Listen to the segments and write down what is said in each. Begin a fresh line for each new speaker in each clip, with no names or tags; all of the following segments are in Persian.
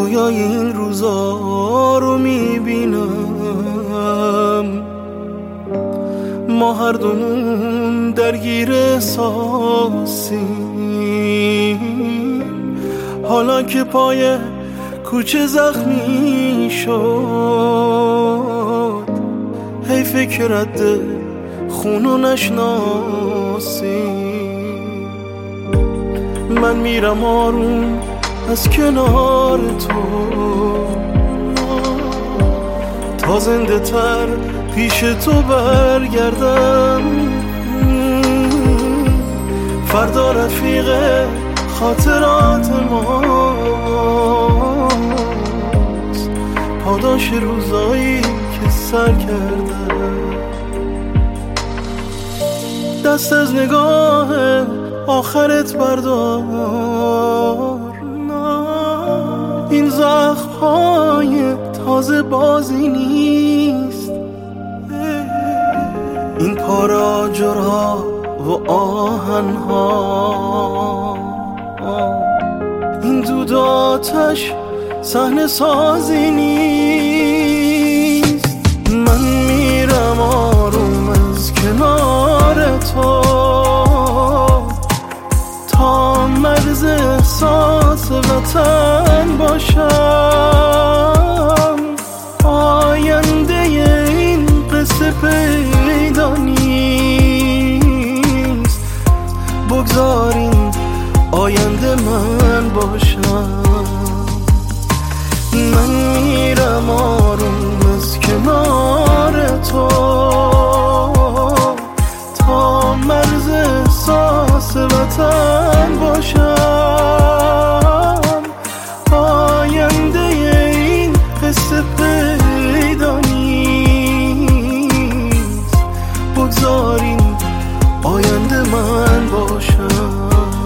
رویای این روزا رو میبینم، ما هر دومون درگیر احساسیم. حالا که پای کوچه زخمی شد، حیفه که رد خونو نشناسیم. من میرم آروم از کنار تو تا زنده تر پیش تو برگردم. فردا رفیق خاطرات ماست، پاداش روزایی که سر کردم. دست از نگاه آخرت بردار، این زخم‌های تازه بازی نیست. این پاره آجرها و آهنها، این دود آتش صحنه سازی نیست. من میرم آروم از کنار تو تا مرز احساس وطن باشم. آینده این قصه پیدا نیست، بگذارین آینده من باشم. من میرم آروم از کنار تو تا مرز احساس وطن باشم. آینده این قصه پیدا نیست، بگذارین آینده من باشم.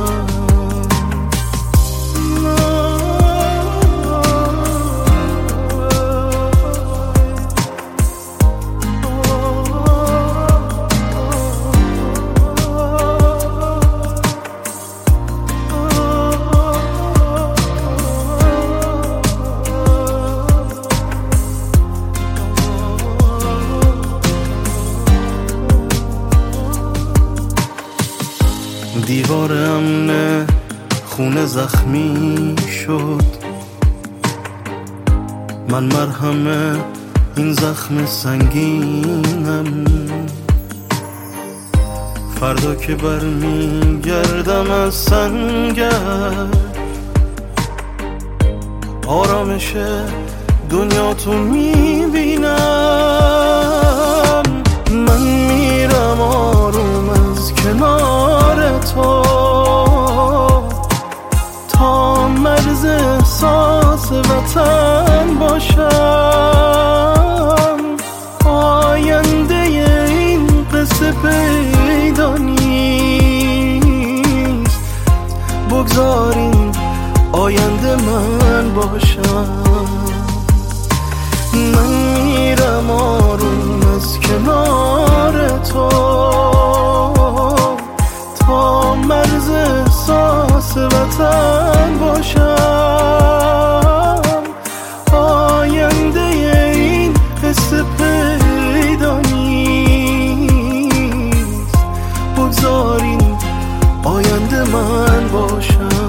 دیوار امن خونه زخمی شد، من مرهم این زخم سنگینم. فردا که برمیگردم از سنگر، آرامش دنیا تو میبینم. من میرم آروم از کنار تو تا مرز احساس وطن باشم. آینده این قصه پیدا نیست، بگذارین آینده من باشم. من میرم آروم از کنار تو تا مرز احساس وطن باشم. آینده این قصه پیدا نیست، بگذارین آینده من باشم.